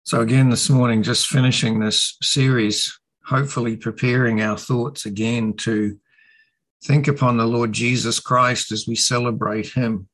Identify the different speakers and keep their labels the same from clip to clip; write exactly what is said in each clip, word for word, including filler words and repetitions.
Speaker 1: So again, this morning, just finishing this series, hopefully preparing our thoughts again to think upon the Lord Jesus Christ as we celebrate him,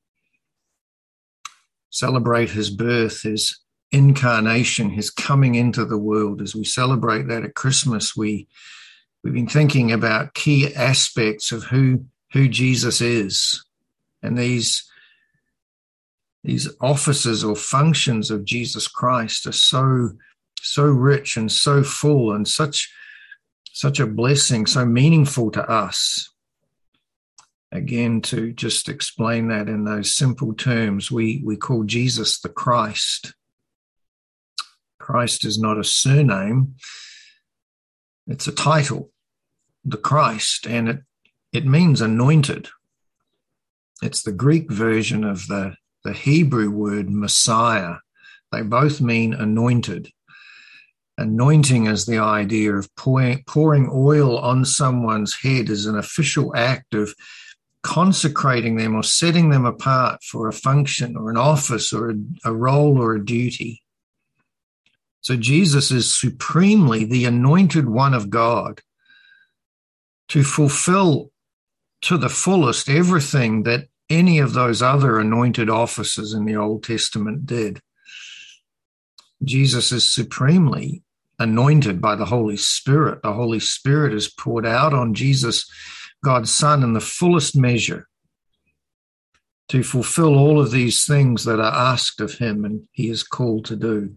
Speaker 1: celebrate his birth, his incarnation, his coming into the world. As we celebrate that at Christmas, we, we've been thinking about key aspects of who, who Jesus is. And these These offices or functions of Jesus Christ are so, so rich and so full and such, such a blessing, so meaningful to us. Again, to just explain that in those simple terms, we, we call Jesus the Christ. Christ is not a surname, it's a title, the Christ, and it, it means anointed. It's the Greek version of the The Hebrew word Messiah. They both mean anointed. Anointing is the idea of pouring, pouring oil on someone's head as an official act of consecrating them or setting them apart for a function or an office or a, a role or a duty. So Jesus is supremely the anointed one of God to fulfill to the fullest everything that any of those other anointed offices in the Old Testament did. Jesus is supremely anointed by the Holy Spirit. The Holy Spirit is poured out on Jesus, God's Son, in the fullest measure to fulfill all of these things that are asked of him and he is called to do.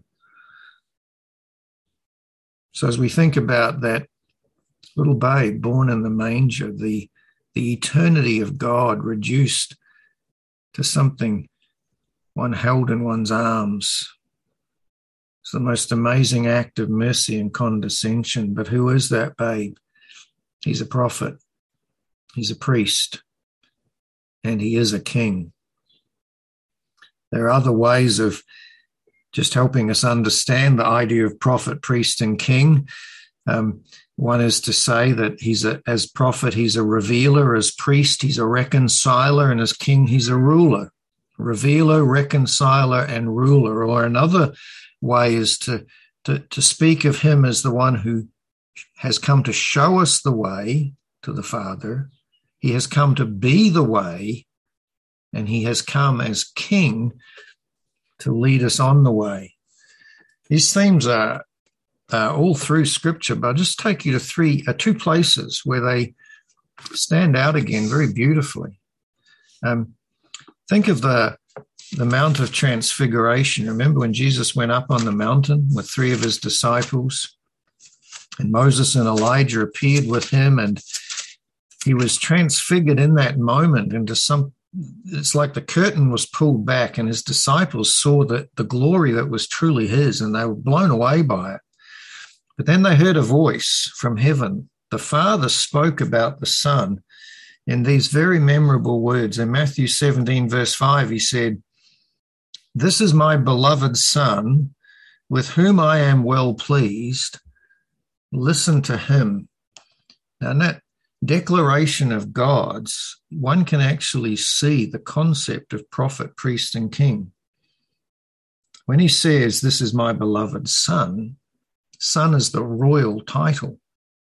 Speaker 1: So as we think about that little babe born in the manger, the, the eternity of God reduced to something one held in one's arms. It's the most amazing act of mercy and condescension. But who is that babe? He's a prophet. He's a priest. And he is a king. There are other ways of just helping us understand the idea of prophet, priest, and king. Um, One is to say that he's a, as prophet, he's a revealer, as priest, he's a reconciler, and as king, he's a ruler. Revealer, reconciler, and ruler. Or another way is to, to, to speak of him as the one who has come to show us the way to the Father. He has come to be the way, and he has come as king to lead us on the way. These themes are Uh, all through Scripture, but I'll just take you to three, uh, two places where they stand out again very beautifully. Um, think of the the Mount of Transfiguration. Remember when Jesus went up on the mountain with three of his disciples, and Moses and Elijah appeared with him, and he was transfigured in that moment into some. It's like the curtain was pulled back, and his disciples saw that the glory that was truly his, and they were blown away by it. But then they heard a voice from heaven. The Father spoke about the Son in these very memorable words. In Matthew seventeen, verse five, he said, "This is my beloved Son, with whom I am well pleased. Listen to him." Now, in that declaration of God's, one can actually see the concept of prophet, priest, and king. When he says, "This is my beloved Son," Son is the royal title.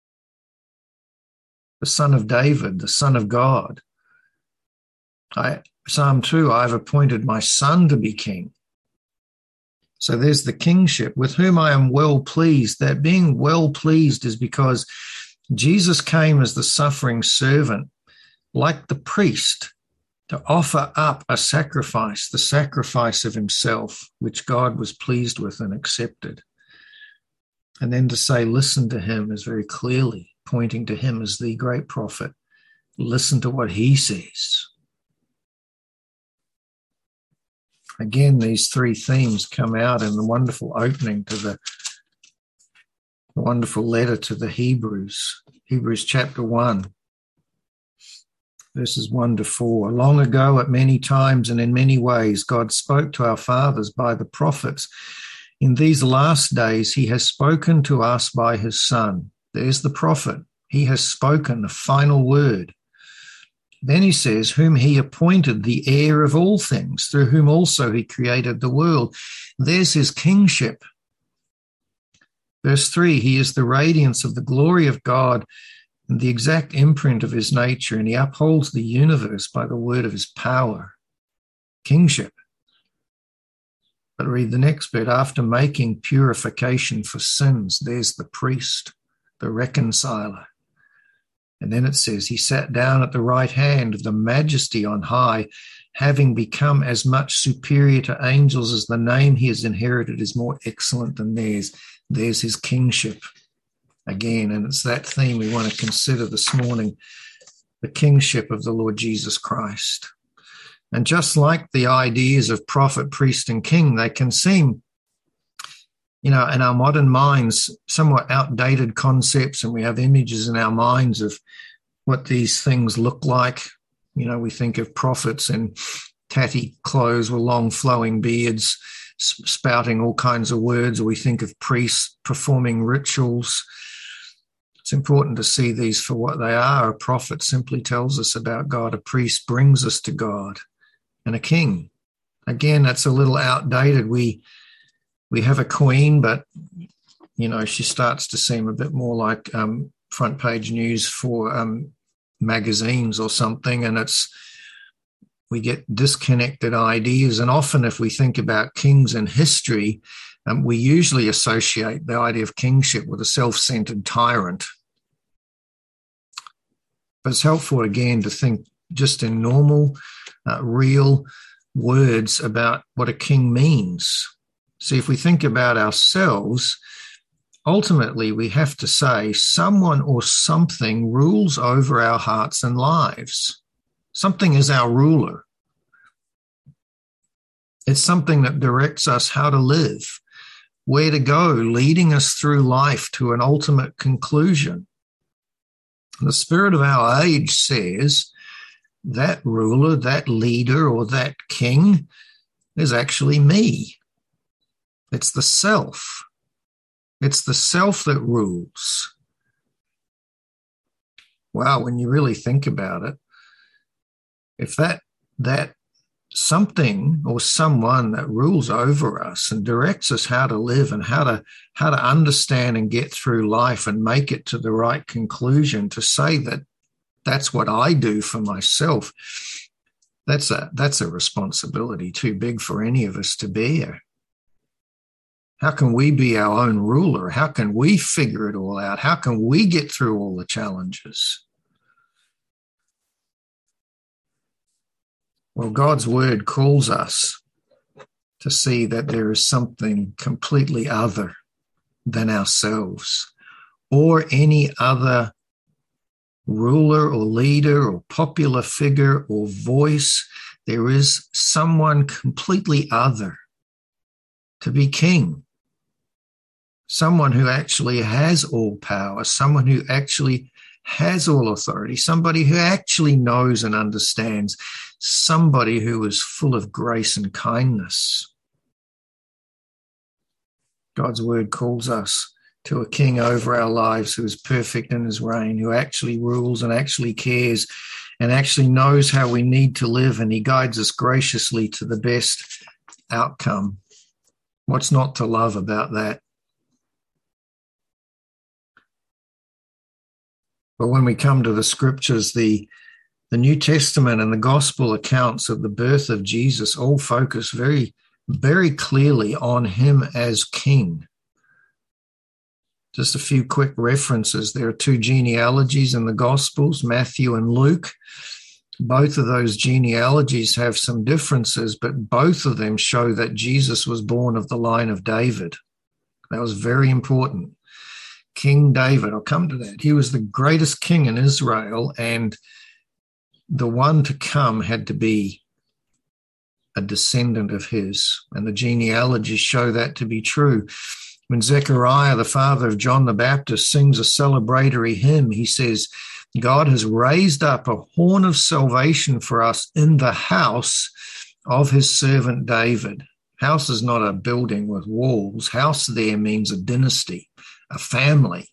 Speaker 1: The Son of David, the Son of God. I, Psalm two, "I have appointed my Son to be king." So there's the kingship, with whom I am well pleased. That being well pleased is because Jesus came as the suffering servant, like the priest, to offer up a sacrifice, the sacrifice of himself, which God was pleased with and accepted. And then to say, listen to him, is very clearly pointing to him as the great prophet. Listen to what he says. Again, these three themes come out in the wonderful opening to the, the wonderful letter to the Hebrews, Hebrews chapter one, verses one to four. Long ago, at many times and in many ways, God spoke to our fathers by the prophets. In these last days, he has spoken to us by his Son. There's the prophet. He has spoken the final word. Then he says, whom he appointed the heir of all things, through whom also he created the world. There's his kingship. Verse three, he is the radiance of the glory of God and the exact imprint of his nature, and he upholds the universe by the word of his power. Kingship. But read the next bit. After making purification for sins, there's the priest, the reconciler. And then it says, he sat down at the right hand of the majesty on high, having become as much superior to angels as the name he has inherited is more excellent than theirs. There's his kingship again. And it's that theme we want to consider this morning, the kingship of the Lord Jesus Christ. And just like the ideas of prophet, priest, and king, they can seem, you know, in our modern minds, somewhat outdated concepts, and we have images in our minds of what these things look like. You know, we think of prophets in tatty clothes with long flowing beards, spouting all kinds of words, or we think of priests performing rituals. It's important to see these for what they are. A prophet simply tells us about God. A priest brings us to God. And a king, again, that's a little outdated. We we have a queen, but, you know, she starts to seem a bit more like um, front page news for um, magazines or something, and it's we get disconnected ideas. And often if we think about kings in history, um, we usually associate the idea of kingship with a self-centered tyrant. But it's helpful, again, to think just in normal, uh, real words about what a king means. See, if we think about ourselves, ultimately we have to say someone or something rules over our hearts and lives. Something is our ruler. It's something that directs us how to live, where to go, leading us through life to an ultimate conclusion. The spirit of our age says that ruler, that leader, or that king is actually me. It's the self. It's the self that rules. Wow, when you really think about it, if that that something or someone that rules over us and directs us how to live and how to how to understand and get through life and make it to the right conclusion, to say that that's what I do for myself, that's a that's a responsibility too big for any of us to bear. How can we be our own ruler? How can we figure it all out? How can we get through all the challenges? Well, God's word calls us to see that there is something completely other than ourselves or any other ruler or leader or popular figure or voice. There is someone completely other to be king. Someone who actually has all power, someone who actually has all authority, somebody who actually knows and understands, somebody who is full of grace and kindness. God's word calls us to a king over our lives who is perfect in his reign, who actually rules and actually cares and actually knows how we need to live, and he guides us graciously to the best outcome. What's not to love about that? But when we come to the scriptures, the, the New Testament and the gospel accounts of the birth of Jesus all focus very, very clearly on him as king. Just a few quick references. There are two genealogies in the gospels, Matthew and Luke. Both of those genealogies have some differences, but both of them show that Jesus was born of the line of David. That was very important. King David, I'll come to that. He was the greatest king in Israel, and the one to come had to be a descendant of his. And the genealogies show that to be true. When Zechariah, the father of John the Baptist, sings a celebratory hymn, he says, God has raised up a horn of salvation for us in the house of his servant David. House is not a building with walls. House there means a dynasty, a family.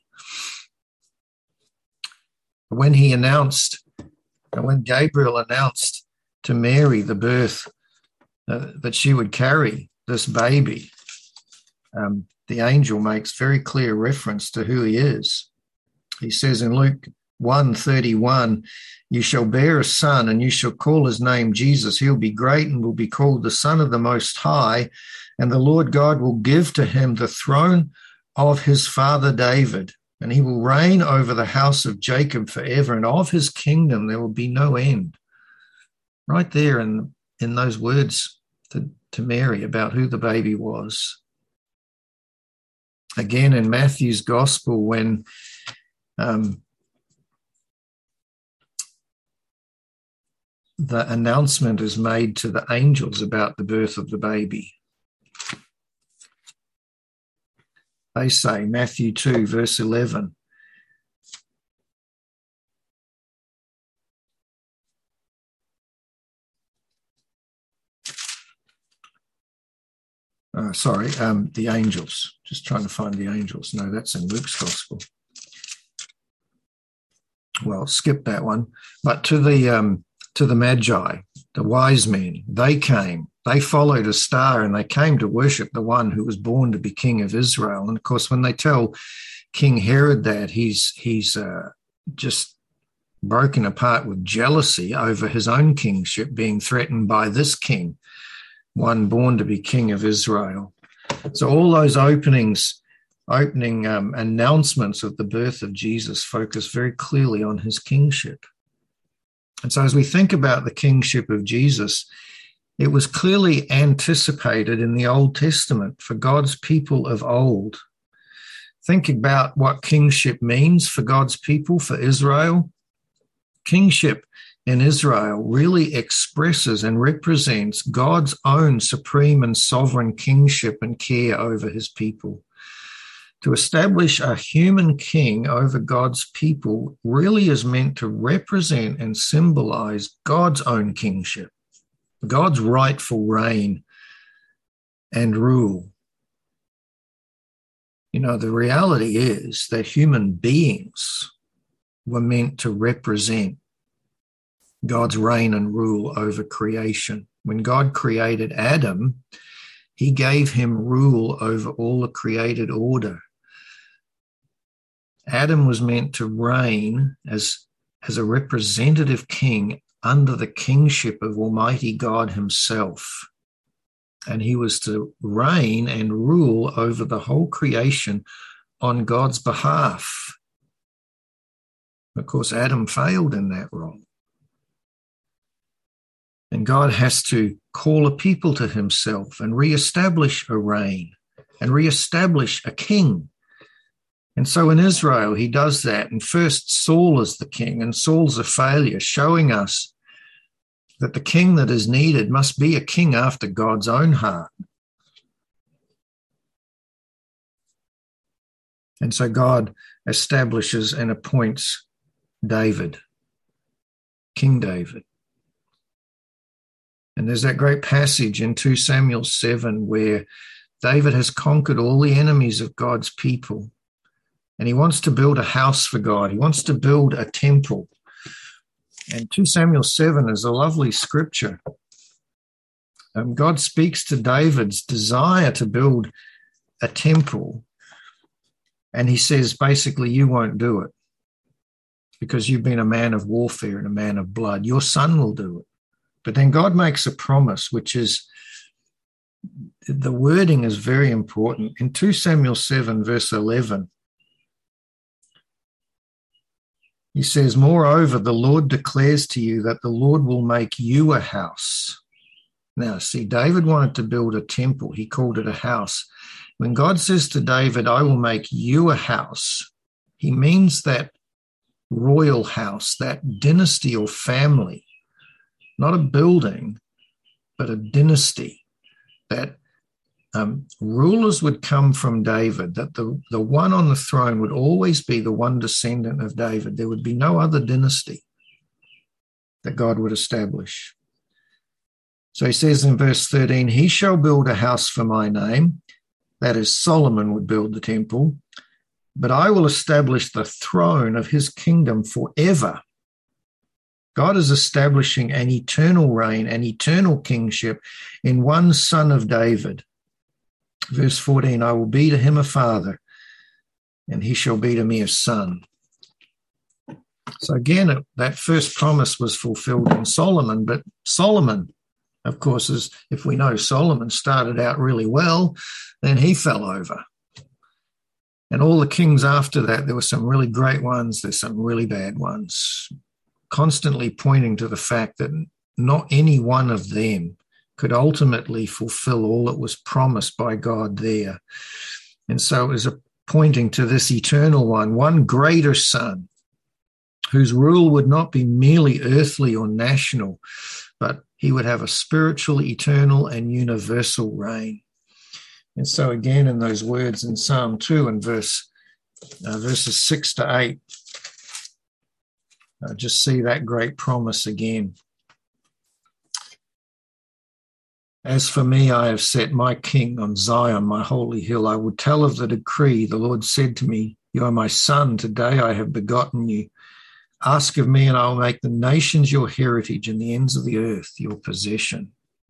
Speaker 1: When he announced, when Gabriel announced to Mary the birth, uh, that she would carry this baby, um, the angel makes very clear reference to who he is. He says in Luke one thirty-one, you shall bear a son, and you shall call his name Jesus. He'll be great and will be called the Son of the Most High, and the Lord God will give to him the throne of his father David, and he will reign over the house of Jacob forever, and of his kingdom there will be no end. Right there in, in those words to, to Mary about who the baby was. Again, in Matthew's gospel, when um, the announcement is made to the angels about the birth of the baby, they say, Matthew two, verse eleven, Uh, sorry, um, the angels. Just trying to find the angels. No, that's in Luke's gospel. Well, skip that one. But to the um, to the Magi, the wise men, they came. They followed a star, and they came to worship the one who was born to be king of Israel. And of course, when they tell King Herod that, he's he's uh, just broken apart with jealousy over his own kingship being threatened by this king, one born to be king of Israel. So all those openings, opening um, announcements of the birth of Jesus focus very clearly on his kingship. And so as we think about the kingship of Jesus, it was clearly anticipated in the Old Testament for God's people of old. Think about what kingship means for God's people, for Israel. Kingship in Israel really expresses and represents God's own supreme and sovereign kingship and care over his people. To establish a human king over God's people really is meant to represent and symbolize God's own kingship, God's rightful reign and rule. You know, the reality is that human beings were meant to represent God's reign and rule over creation. When God created Adam, he gave him rule over all the created order. Adam was meant to reign as, as a representative king under the kingship of Almighty God himself. And he was to reign and rule over the whole creation on God's behalf. Of course, Adam failed in that role. And God has to call a people to himself and reestablish a reign and reestablish a king. And so in Israel, he does that. And first, Saul is the king, and Saul's a failure, showing us that the king that is needed must be a king after God's own heart. And so God establishes and appoints David, King David. And there's that great passage in Second Samuel seven where David has conquered all the enemies of God's people. And he wants to build a house for God. He wants to build a temple. And Second Samuel seven is a lovely scripture. Um, God speaks to David's desire to build a temple. And he says, basically, you won't do it because you've been a man of warfare and a man of blood. Your son will do it. But then God makes a promise, which is, the wording is very important. In Second Samuel seven, verse eleven, he says, moreover, the Lord declares to you that the Lord will make you a house. Now, see, David wanted to build a temple. He called it a house. When God says to David, I will make you a house, he means that royal house, that dynasty or family. Not a building, but a dynasty, that um, rulers would come from David, that the, the one on the throne would always be the one descendant of David. There would be no other dynasty that God would establish. So he says in verse thirteen, he shall build a house for my name. That is, Solomon would build the temple, but I will establish the throne of his kingdom forever. God is establishing an eternal reign, an eternal kingship in one son of David. Verse fourteen, I will be to him a father, and he shall be to me a son. So again, that first promise was fulfilled in Solomon, but Solomon, of course, is, if we know Solomon started out really well, then he fell over. And all the kings after that, there were some really great ones, there's some really bad ones, constantly pointing to the fact that not any one of them could ultimately fulfill all that was promised by God there. And so it was a pointing to this eternal one, one greater son, whose rule would not be merely earthly or national, but he would have a spiritual, eternal, and universal reign. And so again, in those words in Psalm two and verse uh, verses six to eight, uh, just see that great promise again. As for me, I have set my king on Zion, my holy hill. I will tell of the decree. The Lord said to me, you are my son. Today I have begotten you. Ask of me, and I will make the nations your heritage and the ends of the earth your possession.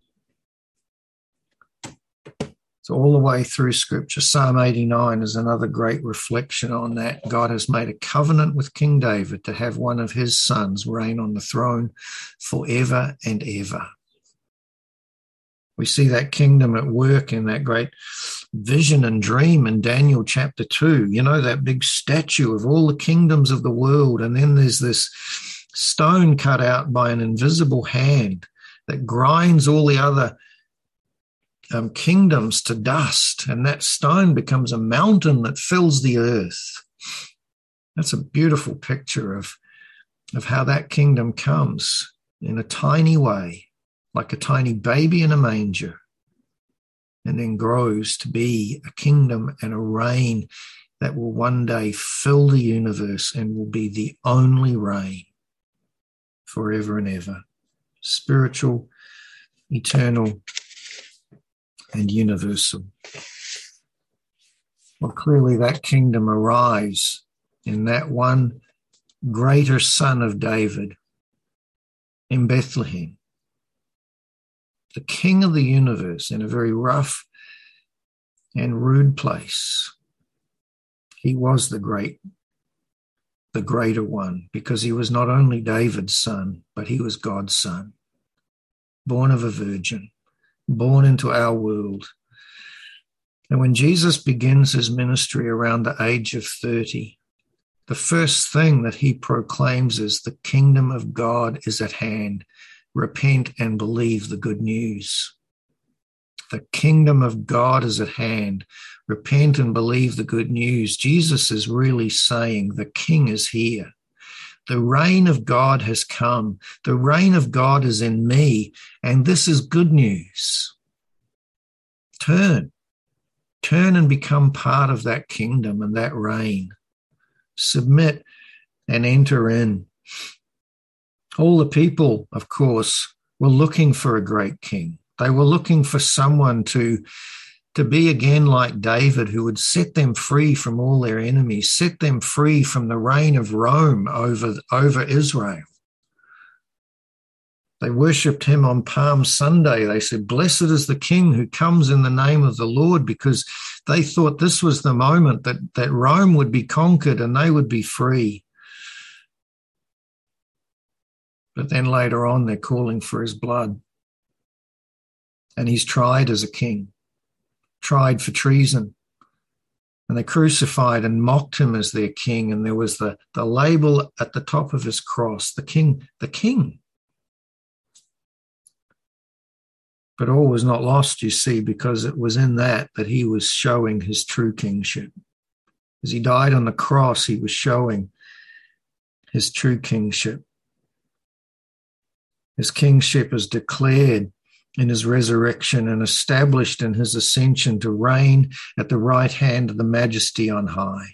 Speaker 1: So all the way through Scripture, Psalm eighty-nine is another great reflection on that. God has made a covenant with King David to have one of his sons reign on the throne forever and ever. We see that kingdom at work in that great vision and dream in Daniel chapter two, you know, that big statue of all the kingdoms of the world. And then there's this stone cut out by an invisible hand that grinds all the other um, kingdoms to dust. And that stone becomes a mountain that fills the earth. That's a beautiful picture of, of how that kingdom comes in a tiny way, like a tiny baby in a manger, and then grows to be a kingdom and a reign that will one day fill the universe and will be the only reign forever and ever. Spiritual, eternal, and universal. Well, clearly that kingdom arrives in that one greater son of David in Bethlehem, the king of the universe, in a very rough and rude place. He was the great, the greater one, because he was not only David's son, but he was God's son, born of a virgin, born into our world. And when Jesus begins his ministry around the age of thirty, the first thing that he proclaims is the kingdom of God is at hand. Repent and believe the good news. The kingdom of God is at hand. Repent and believe the good news. Jesus is really saying the king is here. The reign of God has come. The reign of God is in me, and this is good news. Turn. Turn and become part of that kingdom and that reign. Submit and enter in. All the people, of course, were looking for a great king. They were looking for someone to, to be again like David, who would set them free from all their enemies, set them free from the reign of Rome over, over Israel. They worshipped him on Palm Sunday. They said, blessed is the king who comes in the name of the Lord, because they thought this was the moment that, that Rome would be conquered and they would be free. But then later on, they're calling for his blood. And he's tried as a king, tried for treason. And they crucified and mocked him as their king. And there was the, the label at the top of his cross, the king, the king. But all was not lost, you see, because it was in that that he was showing his true kingship. As he died on the cross, he was showing his true kingship. His kingship is declared in his resurrection and established in his ascension to reign at the right hand of the Majesty on high.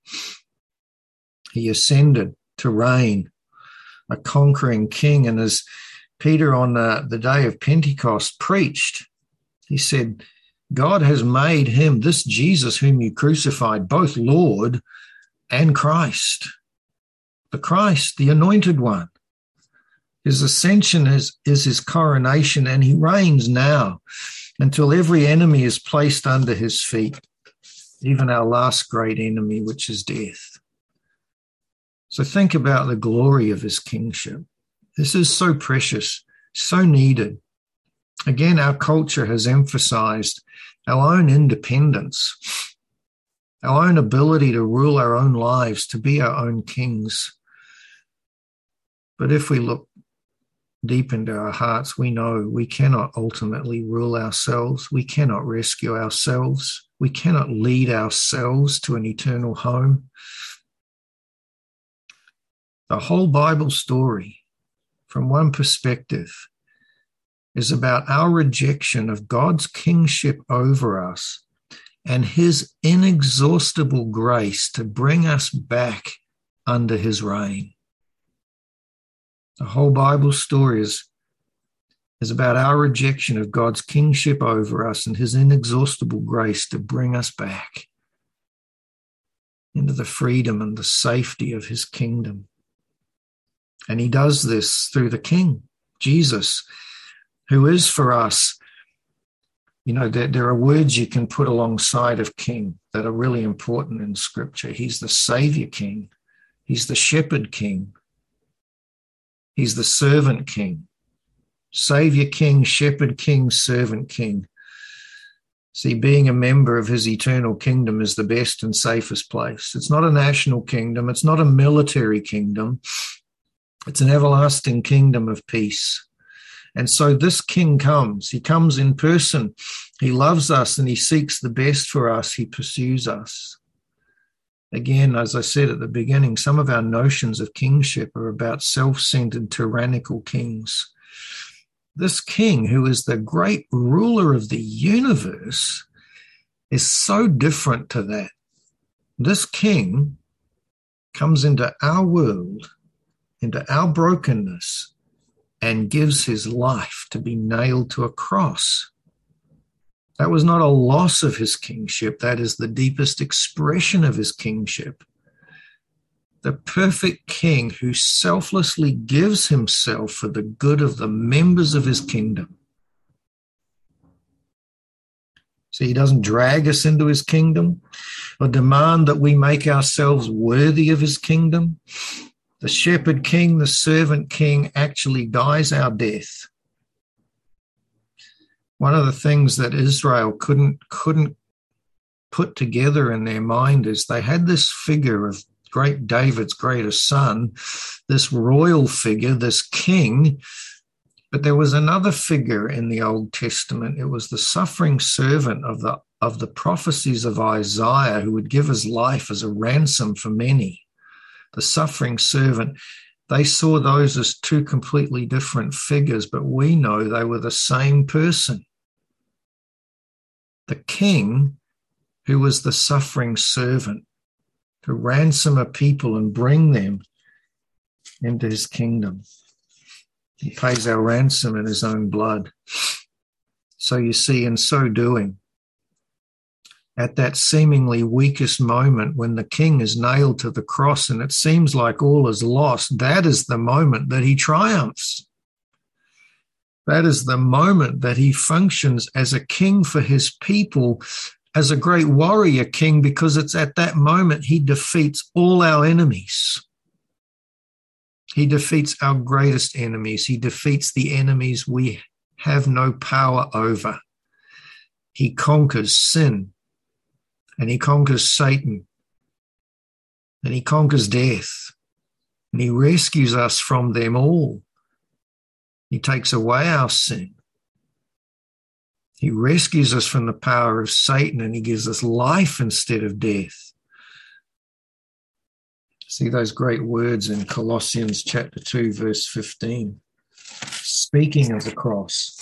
Speaker 1: He ascended to reign, a conquering king, and as Peter on the, the day of Pentecost preached, he said, God has made him, this Jesus whom you crucified, both Lord and Christ. The Christ, the anointed one. His ascension is, is his coronation, and he reigns now. until every enemy is placed under his feet, even our last great enemy, which is death. So think about the glory of his kingship. This is so precious, so needed. Again, our culture has emphasized our own independence, our own ability to rule our own lives, to be our own kings. But if we look deep into our hearts, we know we cannot ultimately rule ourselves. We cannot rescue ourselves. We cannot lead ourselves to an eternal home. The whole Bible story, from one perspective, is about our rejection of God's kingship over us and his inexhaustible grace to bring us back under his reign. The whole Bible story is, is about our rejection of God's kingship over us and his inexhaustible grace to bring us back into the freedom and the safety of his kingdom. And he does this through the King, Jesus, who is for us, you know, there, there are words you can put alongside of King that are really important in Scripture. He's the Savior King. He's the Shepherd King. He's the Servant King. Savior King, Shepherd King, Servant King. See, being a member of his eternal kingdom is the best and safest place. It's not a national kingdom. It's not a military kingdom. It's an everlasting kingdom of peace. And so this King comes. He comes in person. He loves us and he seeks the best for us. He pursues us. Again, as I said at the beginning, some of our notions of kingship are about self-centered, tyrannical kings. This King, who is the great ruler of the universe, is so different to that. This King comes into our world, into our brokenness, and gives his life to be nailed to a cross. That was not a loss of his kingship. That is the deepest expression of his kingship. The perfect King who selflessly gives himself for the good of the members of his kingdom. See, he doesn't drag us into his kingdom or demand that we make ourselves worthy of his kingdom. The Shepherd King, the Servant King, actually dies our death. One of the things that Israel couldn't, couldn't put together in their mind is they had this figure of great David's greatest son, this royal figure, this king, but there was another figure in the Old Testament. It was the suffering servant of the, of the prophecies of Isaiah who would give his life as a ransom for many. The suffering servant, they saw those as two completely different figures, but we know they were the same person. The King, who was the suffering servant, to ransom a people and bring them into his kingdom. He pays our ransom in his own blood. So you see, in so doing, at that seemingly weakest moment when the King is nailed to the cross and it seems like all is lost, that is the moment that he triumphs. That is the moment that he functions as a king for his people, as a great warrior king, because it's at that moment he defeats all our enemies. He defeats our greatest enemies. He defeats the enemies we have no power over. He conquers sin. And he conquers Satan, and he conquers death, and he rescues us from them all. He takes away our sin. He rescues us from the power of Satan, and he gives us life instead of death. See those great words in Colossians chapter two, verse fifteen. Speaking of the cross,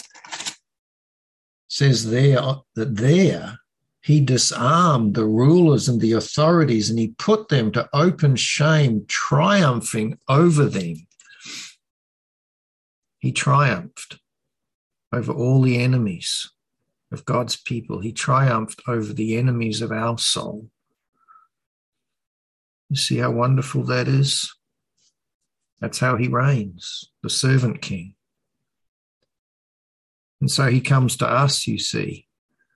Speaker 1: says there that there, he disarmed the rulers and the authorities, and he put them to open shame, triumphing over them. He triumphed over all the enemies of God's people. He triumphed over the enemies of our soul. You see how wonderful that is? That's how he reigns, the servant king. And so he comes to us, you see,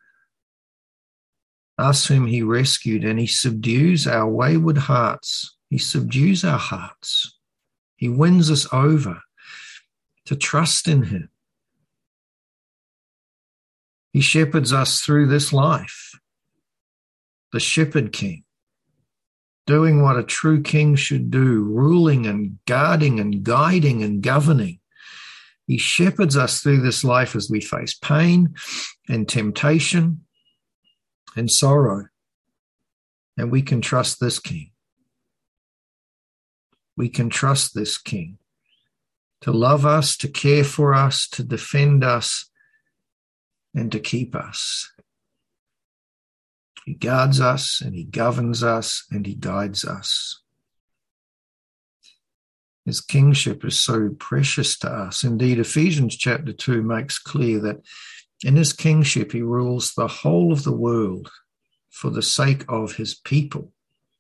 Speaker 1: us whom he rescued, and he subdues our wayward hearts. He subdues our hearts. He wins us over to trust in him. He shepherds us through this life, the shepherd king, doing what a true king should do, ruling and guarding and guiding and governing. He shepherds us through this life as we face pain and temptation and sorrow. And we can trust this king. We can trust this king to love us, to care for us, to defend us, and to keep us. He guards us and he governs us and he guides us. His kingship is so precious to us. Indeed, Ephesians chapter two makes clear that in his kingship he rules the whole of the world for the sake of his people.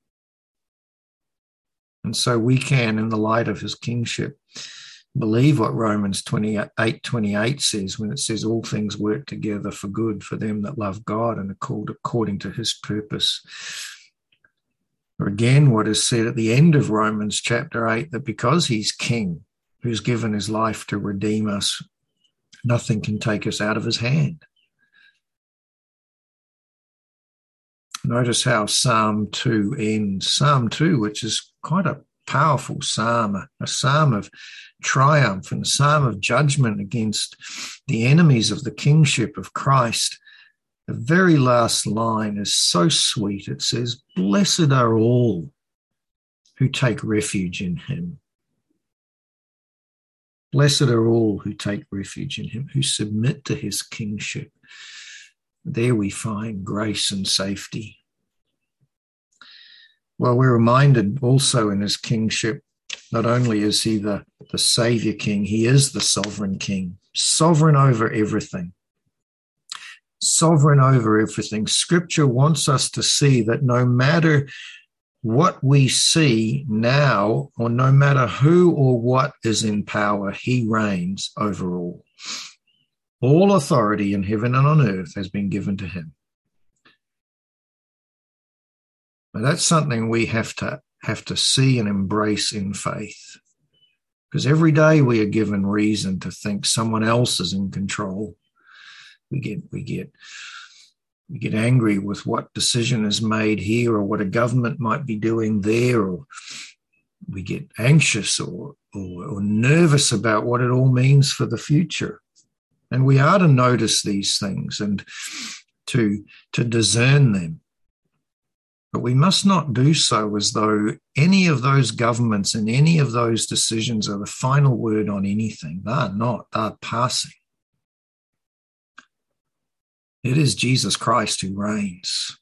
Speaker 1: And so we can, in the light of his kingship, believe what Romans twenty-eight twenty-eight says when it says all things work together for good for them that love God and are called according to his purpose. Or again, what is said at the end of Romans chapter eight, that because he's king, who's given his life to redeem us, nothing can take us out of his hand. Notice how Psalm two ends. Psalm two, which is quite a powerful psalm, a, a psalm of triumph and a psalm of judgment against the enemies of the kingship of Christ. The very last line is so sweet. It says, "Blessed are all who take refuge in him." Blessed are all who take refuge in him, who submit to his kingship. There we find grace and safety. Well, we're reminded also in his kingship, not only is he the, the Savior King, he is the sovereign King, sovereign over everything. Sovereign over everything. Scripture wants us to see that no matter what we see now, or no matter who or what is in power, he reigns over all. All authority in heaven and on earth has been given to him. Now, that's something we have to have to see and embrace in faith. Because every day we are given reason to think someone else is in control. We get we get we get angry with what decision is made here or what a government might be doing there, or we get anxious or or, or nervous about what it all means for the future. And we are to notice these things and to, to discern them. But we must not do so as though any of those governments and any of those decisions are the final word on anything. They are not. They are passing. It is Jesus Christ who reigns.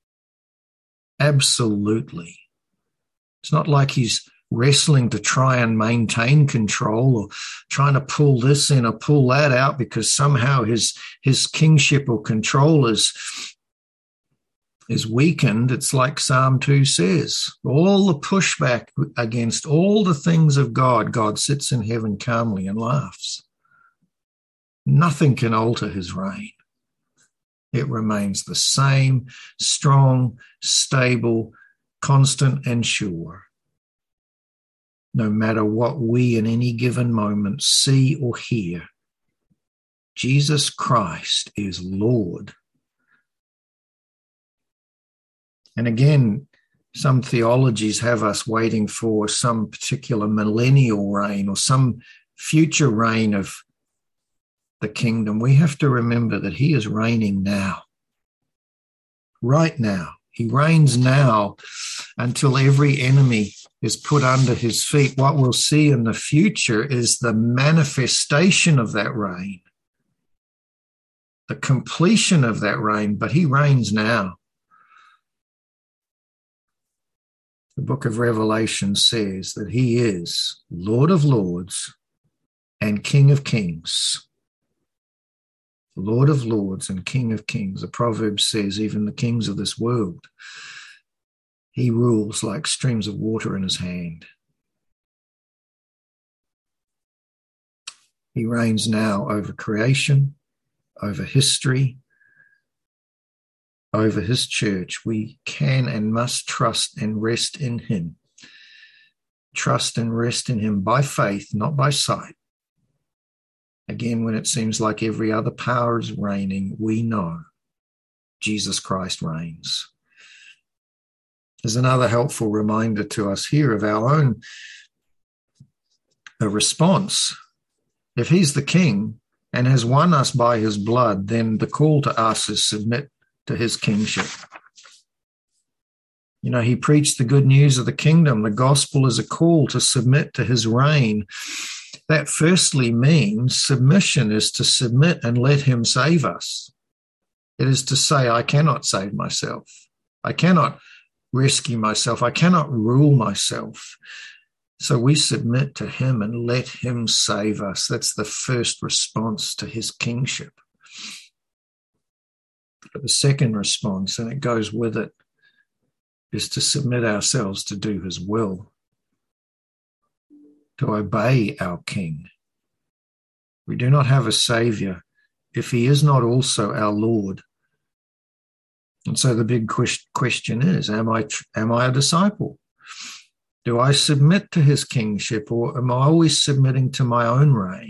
Speaker 1: Absolutely. It's not like he's wrestling to try and maintain control or trying to pull this in or pull that out because somehow his, his kingship or control is, is weakened. It's like Psalm two says, all the pushback against all the things of God, God sits in heaven calmly and laughs. Nothing can alter his reign. It remains the same, strong, stable, constant, and sure. No matter what we in any given moment see or hear, Jesus Christ is Lord. And again, some theologies have us waiting for some particular millennial reign or some future reign of the kingdom. We have to remember that he is reigning now, right now. He reigns now until every enemy is put under his feet. What we'll see in the future is the manifestation of that reign, the completion of that reign, but he reigns now. The book of Revelation says that he is Lord of Lords and King of Kings. Lord of Lords and King of Kings. The proverb says even the kings of this world, he rules like streams of water in his hand. He reigns now over creation, over history, over his church. We can and must trust and rest in him. Trust and rest in him by faith, not by sight. Again, when it seems like every other power is reigning, we know Jesus Christ reigns. There's another helpful reminder to us here of our own response. If he's the king and has won us by his blood, then the call to us is submit to his kingship. You know, he preached the good news of the kingdom. The gospel is a call to submit to his reign. That firstly means submission is to submit and let him save us. It is to say, I cannot save myself. I cannot rescue myself. I cannot rule myself. So we submit to him and let him save us. That's the first response to his kingship. But the second response, and it goes with it, is to submit ourselves to do his will, to obey our King. We do not have a Savior if he is not also our Lord. And so the big question is, am I, am I a disciple? Do I submit to his kingship, or am I always submitting to my own reign?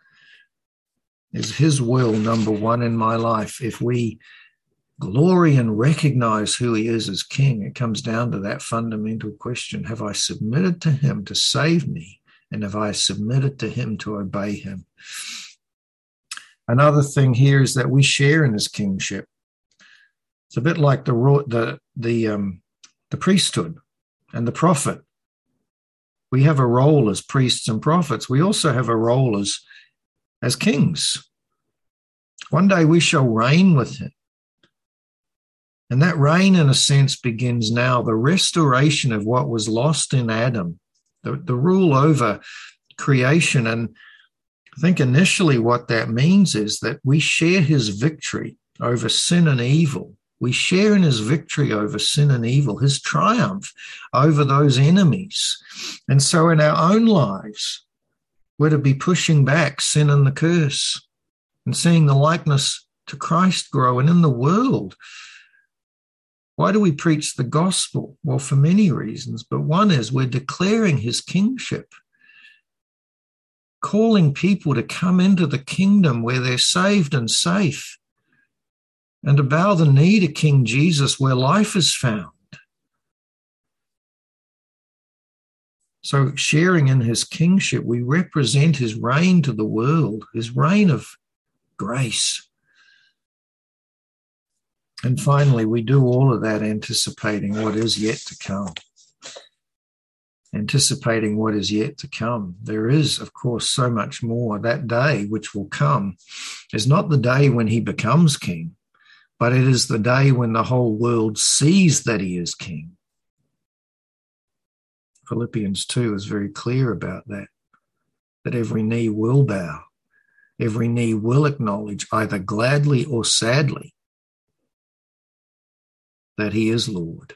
Speaker 1: Is his will number one in my life? If we glory and recognize who he is as king, it comes down to that fundamental question. Have I submitted to him to save me? And have I submitted to him to obey him? Another thing here is that we share in his kingship. It's a bit like the the the um, the priesthood and the prophet. We have a role as priests and prophets. We also have a role as, as kings. One day we shall reign with him. And that reign, in a sense, begins now. The restoration of what was lost in Adam, the, the rule over creation. And I think initially what that means is that we share his victory over sin and evil. We share in his victory over sin and evil, his triumph over those enemies. And so in our own lives, we're to be pushing back sin and the curse and seeing the likeness to Christ grow. And in the world, why do we preach the gospel? Well, for many reasons, but one is we're declaring his kingship, calling people to come into the kingdom where they're saved and safe, and to bow the knee to King Jesus where life is found. So sharing in his kingship, we represent his reign to the world, his reign of grace. And finally, we do all of that anticipating what is yet to come. Anticipating what is yet to come. There is, of course, so much more. That day which will come is not the day when he becomes king, but it is the day when the whole world sees that he is king. Philippians two is very clear about that, that every knee will bow, every knee will acknowledge, either gladly or sadly, that he is Lord.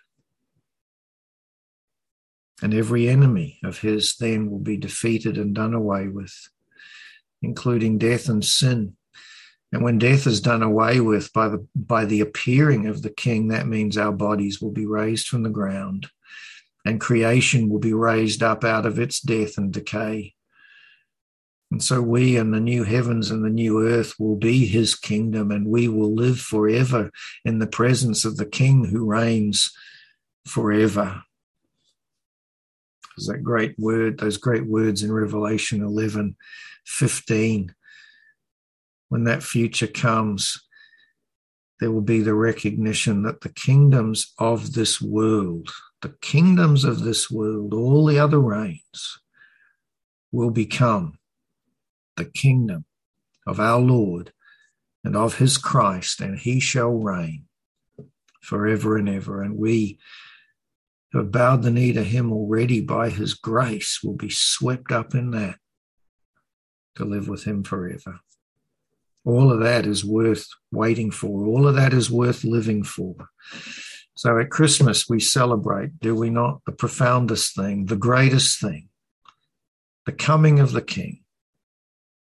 Speaker 1: And every enemy of his then will be defeated and done away with, including death and sin. And when death is done away with by the by the appearing of the King, that means our bodies will be raised from the ground and creation will be raised up out of its death and decay. And so we and the new heavens and the new earth will be his kingdom, and we will live forever in the presence of the King who reigns forever. There's that great word, those great words in Revelation eleven fifteen. When that future comes, there will be the recognition that the kingdoms of this world, the kingdoms of this world, all the other reigns, will become the kingdom of our Lord and of his Christ, and he shall reign forever and ever. And we who have bowed the knee to him already by his grace will be swept up in that to live with him forever. All of that is worth waiting for. All of that is worth living for. So at Christmas, we celebrate, do we not, the profoundest thing, the greatest thing, the coming of the King.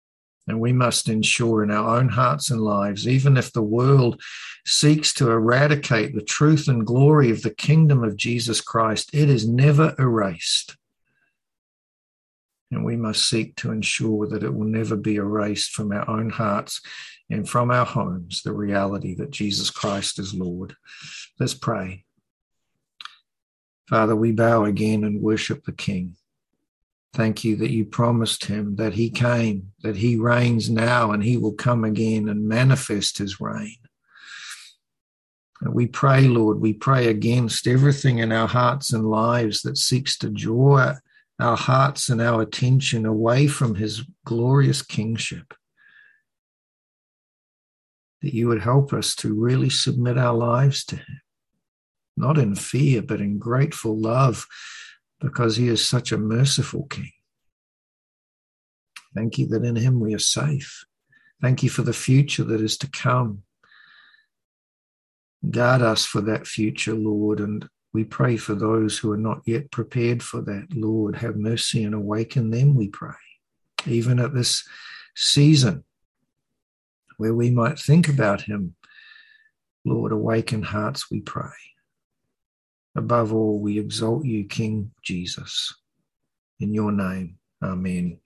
Speaker 1: And we must ensure in our own hearts and lives, even if the world seeks to eradicate the truth and glory of the kingdom of Jesus Christ, it is never erased. And we must seek to ensure that it will never be erased from our own hearts and from our homes, the reality that Jesus Christ is Lord. Let's pray. Father, we bow again and worship the King. Thank you that you promised him, that he came, that he reigns now, and he will come again and manifest his reign. And we pray, Lord, we pray against everything in our hearts and lives that seeks to draw our hearts and our attention away from his glorious kingship. That you would help us to really submit our lives to him, not in fear, but in grateful love, because he is such a merciful King. Thank you that in him we are safe. Thank you for the future that is to come. Guard us for that future, Lord, and we pray for those who are not yet prepared for that. Lord, have mercy and awaken them, we pray. Even at this season where we might think about him, Lord, awaken hearts, we pray. Above all, we exalt you, King Jesus. In your name, amen.